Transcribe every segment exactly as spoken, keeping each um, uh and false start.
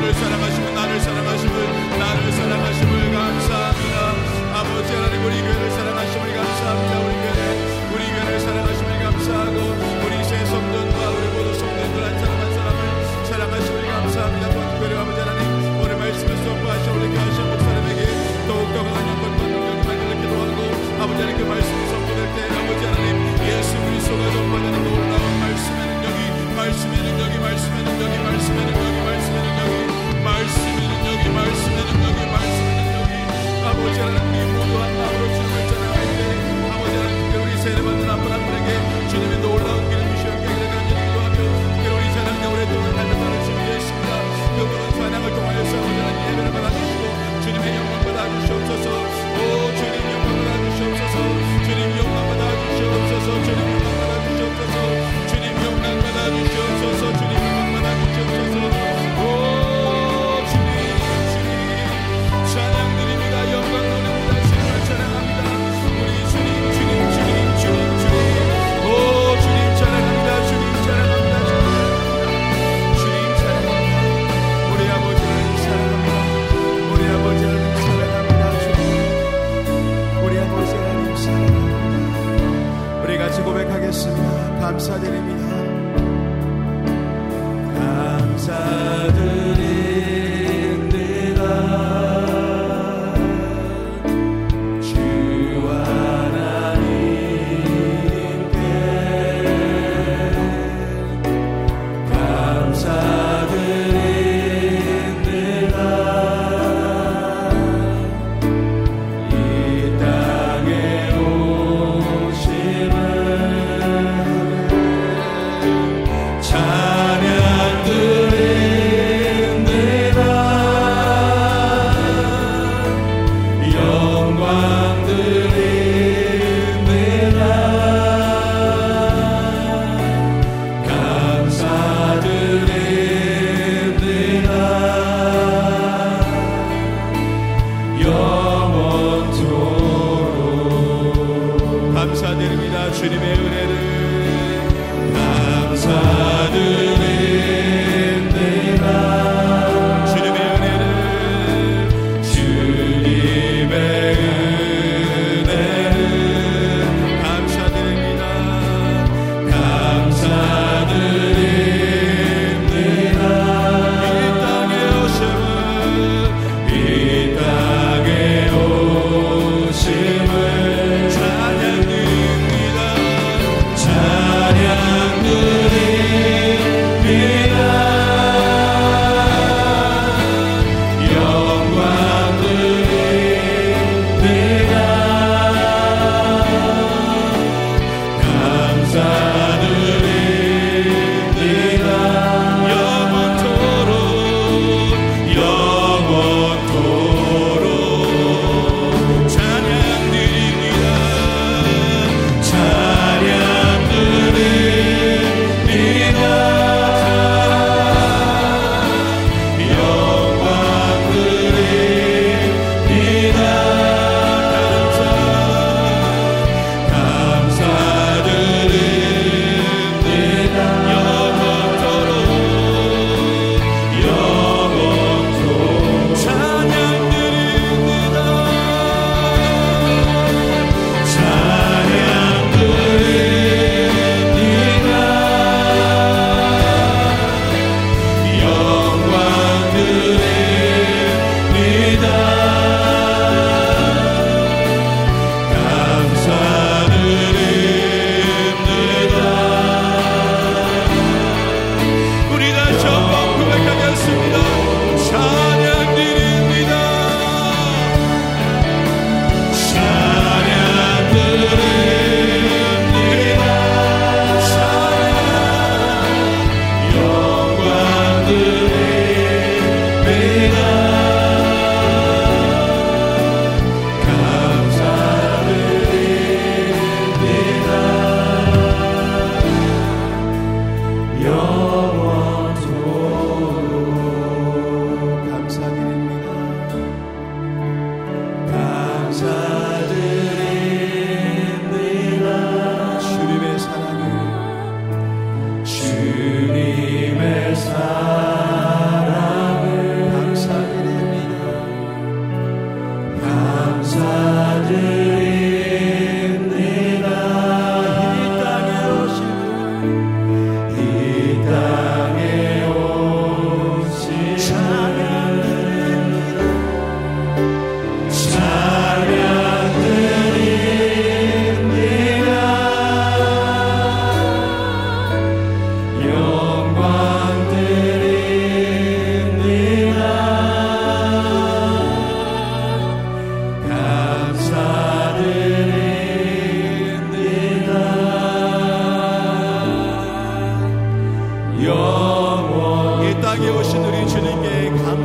주님을 사랑하심을, 나를 사랑하심을, 나를 사랑하심을 감사합니다. 아버지 하나님, 우리 교회를 사랑하심을 감사합니다. 우리 교회, 우리 교회를 사랑하심을 감사하고 우리 새 성전과 우리 모든 성전들 한 사람 한 사람을 사랑하심을 감사합니다. 특별히 아버지 하나님, 오늘 말씀을 선포하신 우리 교하신 목사님에게 더욱더 강한 영광과 능력이 많이 기도하고 아버지 하나님, 그 말씀이 선포될 때 아버지 하나님, 예수 그리스도가 전파되는 놀라운 말씀의 능력이, 말씀의 능력이, 말씀의 능력이, 말씀의 능력이, 말씀의 능력이, 말씀의 능력이, 말씀의 능력이, 말씀의 능력이, 아버지 하나님, 우리 모두 한 마음으로 주님을 전할 때 아버지 하나님, 특별히 우리 세례받는 한 분 한 분에게 주님의 놀라운 길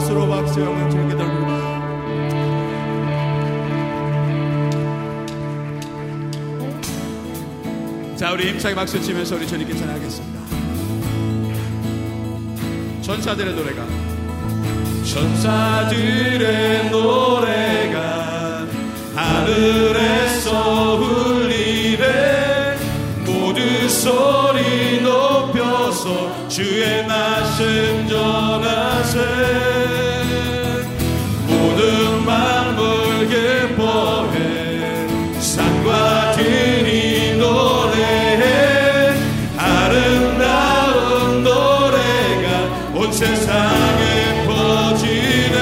스스로 박수 한번 즐겨 들고. 자, 우리 힘차게 박수 치면서 우리 주님께 찬양하겠습니다. 천사들의 노래가 천사들의 노래가 하늘에서 울리네. 모두 소리 높여서 주의 말씀 전하세. 모든 만물 기뻐해 산과 들이 노래해. 아름다운 노래가 온 세상에 퍼지네.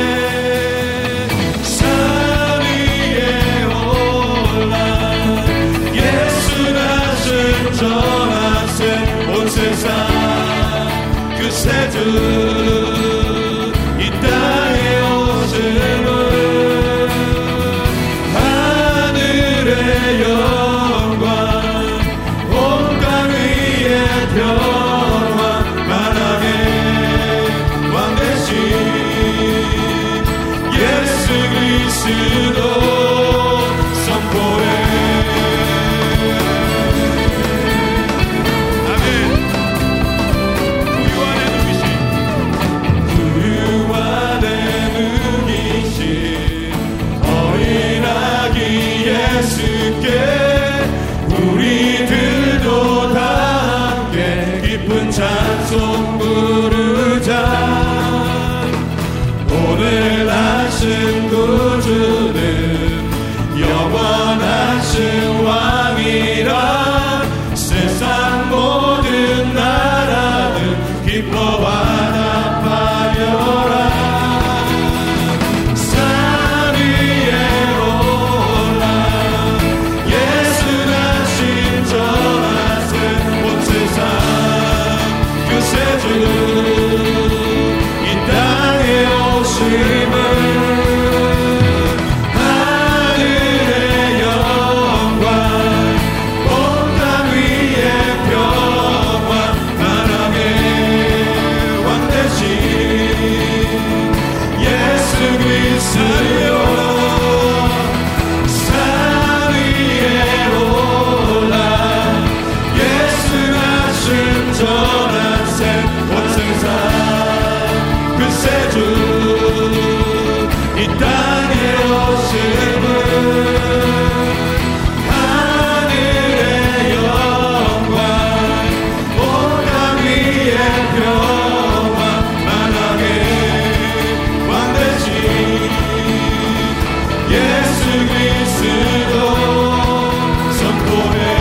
산 위에 올라 예수 말씀 전하세. 온 세상 그 새들 이 땅에 오심을. 하늘의 영광 온 땅 위에 평화. 만왕의 왕 대신 예수 그리스도 선포해. 우리들도 다 함께 기쁜 찬송 부르자. 오늘 하신 구주는 영원하신 왕이라. 세상 모든 나라는 기뻐 화답하여라. 이 땅에 오심을. 하늘의 영광 온 땅 위에 평화. 만왕의 왕 대신 예수 그리스도. 산 위에 올라 예수 말씀 전하세. 온 세상 그 새주 이 땅에 오심을. 하늘의 영광 온 땅 위에 평화. 만왕의 왕 대신 예수 그리스도 선포해.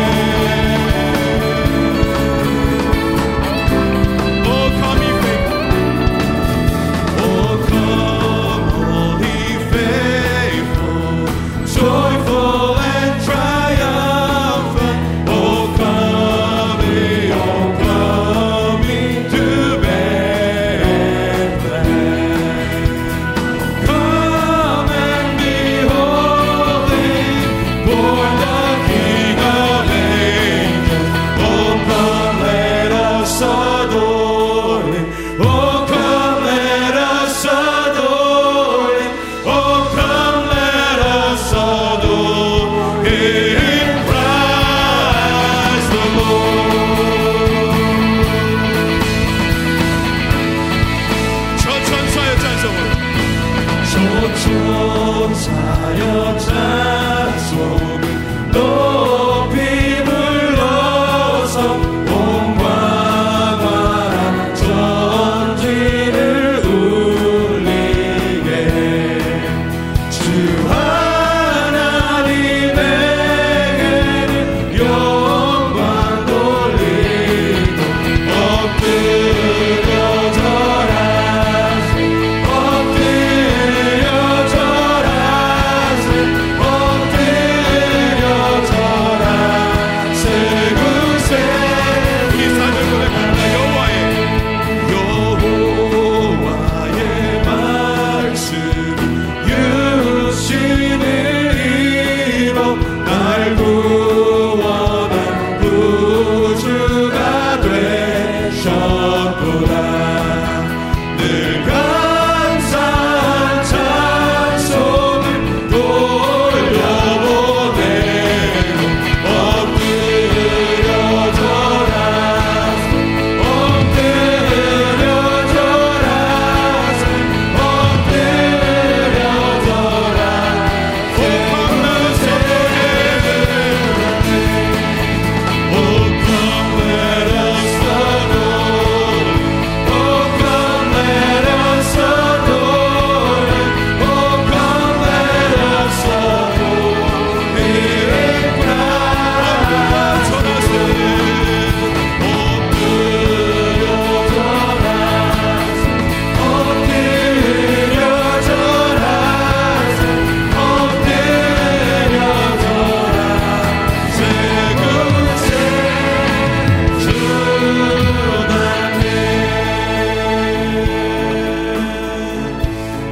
천사여 찬송을 높이 불러서 온 광활한 전지를 울리게. 주 하나님에게는 영광 돌리고 엎드려 절하세. 엎드려 절하세.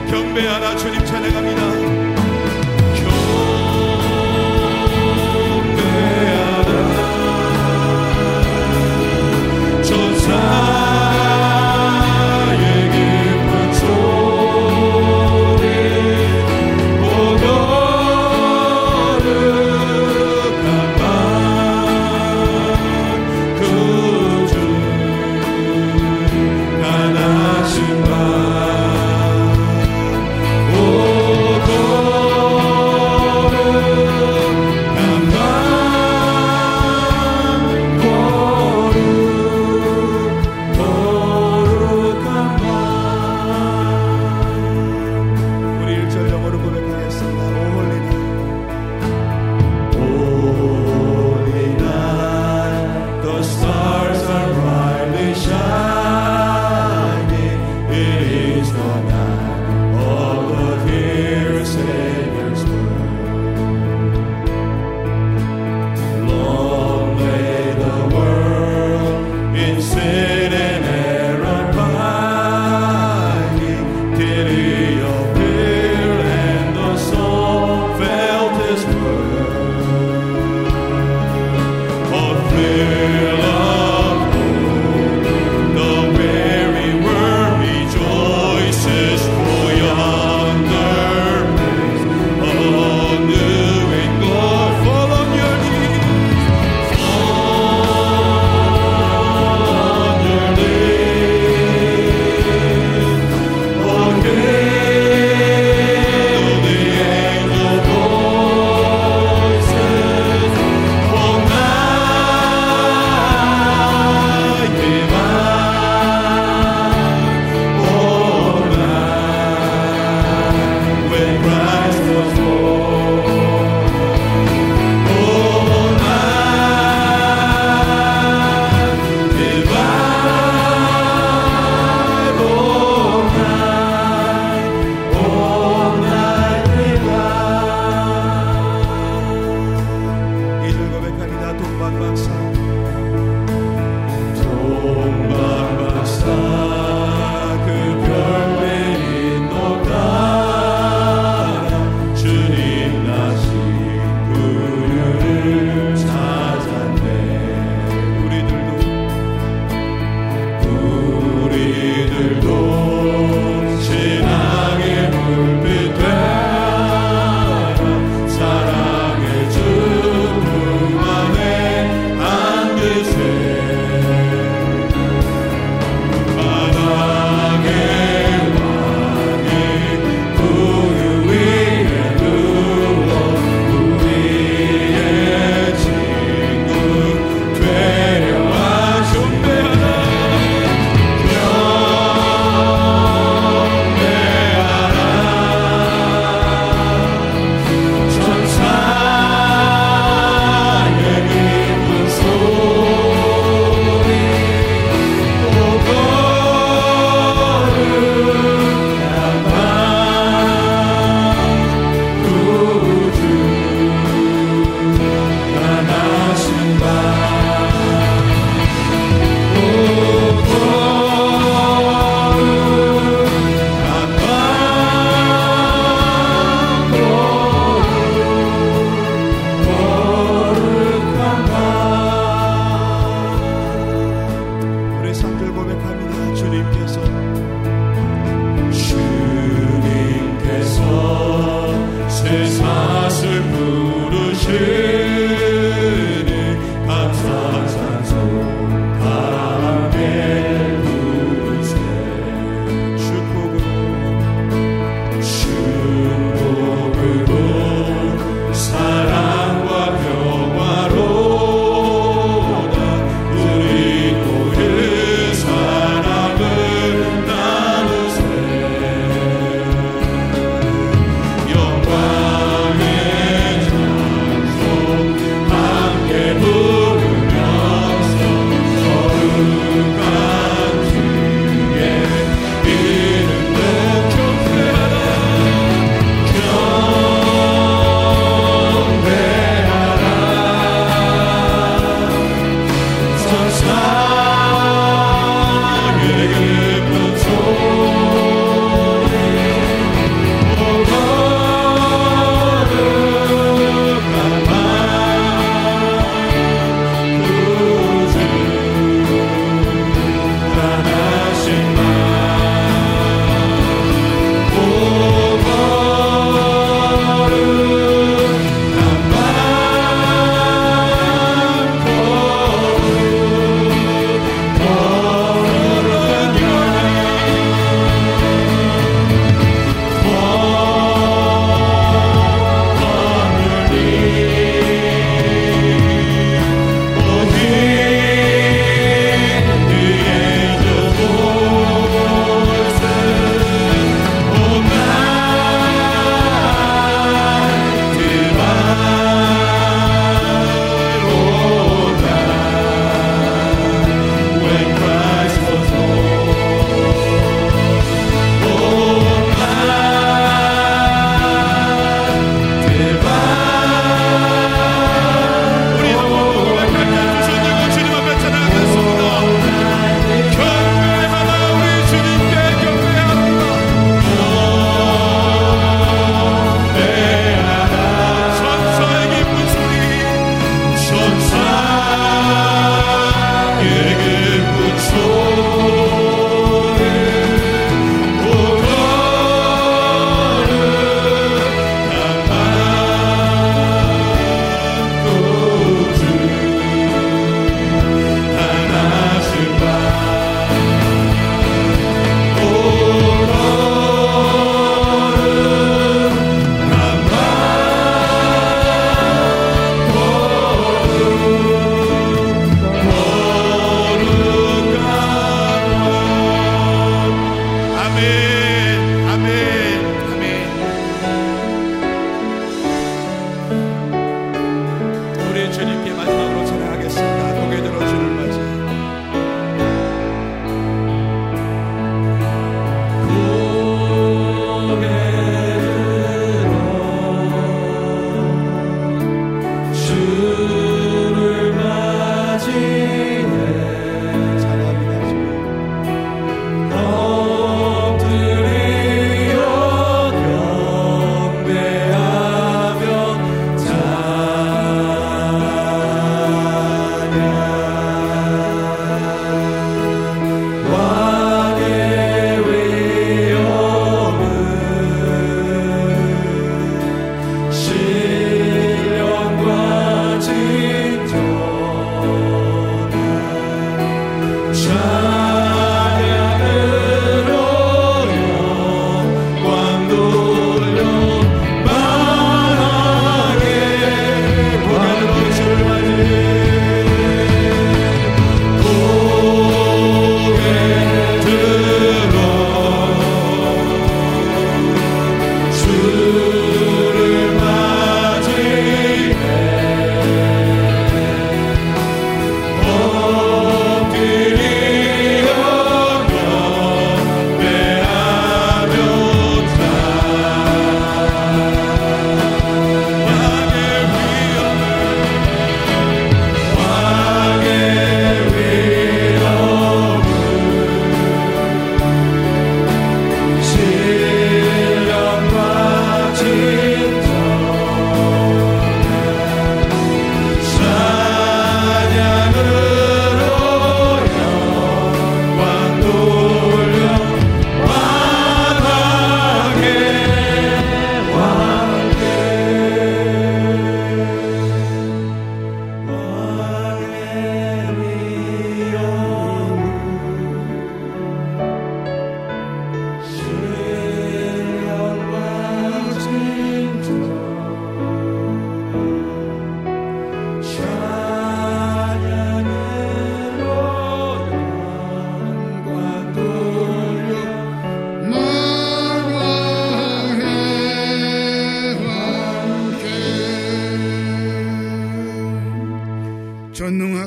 경배하라 주님 찬양합니다. 경배하라 천사의 깊은 소리 오고 거룩한 그 주 가나신 밤 오고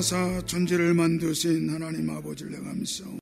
하사 천지를 만드신 하나님 아버지를 감사합니다.